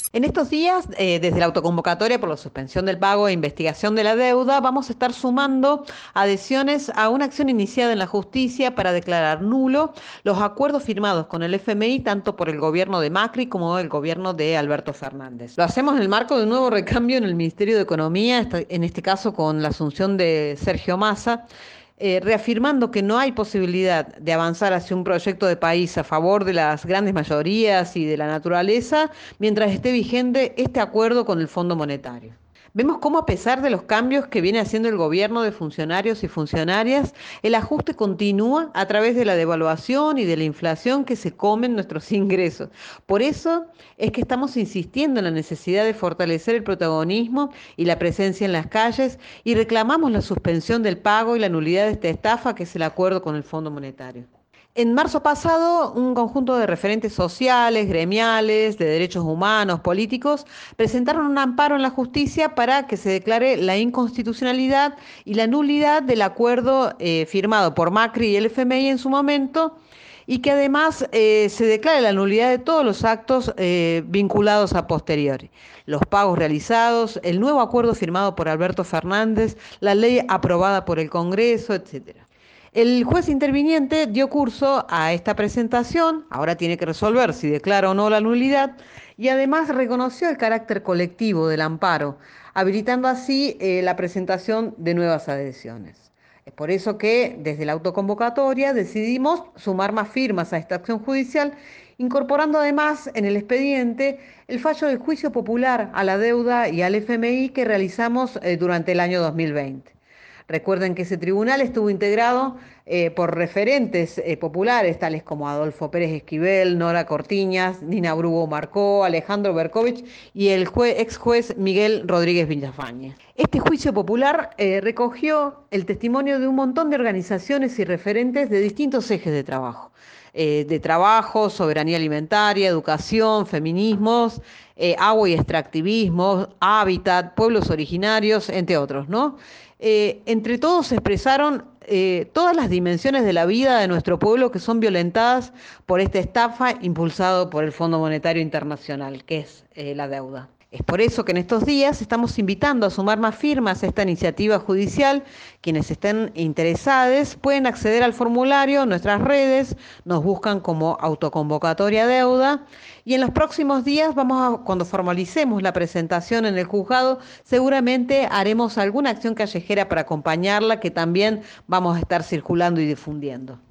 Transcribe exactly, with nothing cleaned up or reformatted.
En estos días, eh, desde la autoconvocatoria por la suspensión del pago e investigación de la deuda, vamos a estar sumando adhesiones a una acción iniciada en la justicia para declarar nulo los acuerdos firmados con el F M I, tanto por el gobierno de Macri como el gobierno de Alberto Fernández. Lo hacemos en el marco de un nuevo recambio en el Ministerio de Economía, esta- en este caso con la asunción de Sergio Massa, eh, reafirmando que no hay posibilidad de avanzar hacia un proyecto de país a favor de las grandes mayorías y de la naturaleza mientras esté vigente este acuerdo con el Fondo Monetario. Vemos cómo a pesar de los cambios que viene haciendo el gobierno de funcionarios y funcionarias, el ajuste continúa a través de la devaluación y de la inflación que se comen nuestros ingresos. Por eso es que estamos insistiendo en la necesidad de fortalecer el protagonismo y la presencia en las calles y reclamamos la suspensión del pago y la nulidad de esta estafa que es el acuerdo con el Fondo Monetario. En marzo pasado, un conjunto de referentes sociales, gremiales, de derechos humanos, políticos, presentaron un amparo en la justicia para que se declare la inconstitucionalidad y la nulidad del acuerdo eh, firmado por Macri y el F M I en su momento, y que además eh, se declare la nulidad de todos los actos eh, vinculados a posteriori. Los pagos realizados, el nuevo acuerdo firmado por Alberto Fernández, la ley aprobada por el Congreso, etcétera. El juez interviniente dio curso a esta presentación, ahora tiene que resolver si declara o no la nulidad, y además reconoció el carácter colectivo del amparo, habilitando así eh, la presentación de nuevas adhesiones. Es por eso que desde la autoconvocatoria decidimos sumar más firmas a esta acción judicial, incorporando además en el expediente el fallo del juicio popular a la deuda y al F M I que realizamos eh, durante el año dos mil veinte. Recuerden que ese tribunal estuvo integrado eh, por referentes eh, populares, tales como Adolfo Pérez Esquivel, Nora Cortiñas, Nina Brugo Marcó, Alejandro Berkovich y el jue- ex juez Miguel Rodríguez Villafañe. Este juicio popular eh, recogió el testimonio de un montón de organizaciones y referentes de distintos ejes de trabajo. Eh, de trabajo, soberanía alimentaria, educación, feminismos, eh, agua y extractivismo, hábitat, pueblos originarios, entre otros, ¿no? Eh, entre todos se expresaron eh, todas las dimensiones de la vida de nuestro pueblo que son violentadas por esta estafa impulsado por el Fondo Monetario Internacional, que es eh, la deuda. Es por eso que en estos días estamos invitando a sumar más firmas a esta iniciativa judicial. Quienes estén interesados pueden acceder al formulario en nuestras redes, nos buscan como autoconvocatoria deuda y en los próximos días, vamos a, cuando formalicemos la presentación en el juzgado, seguramente haremos alguna acción callejera para acompañarla que también vamos a estar circulando y difundiendo.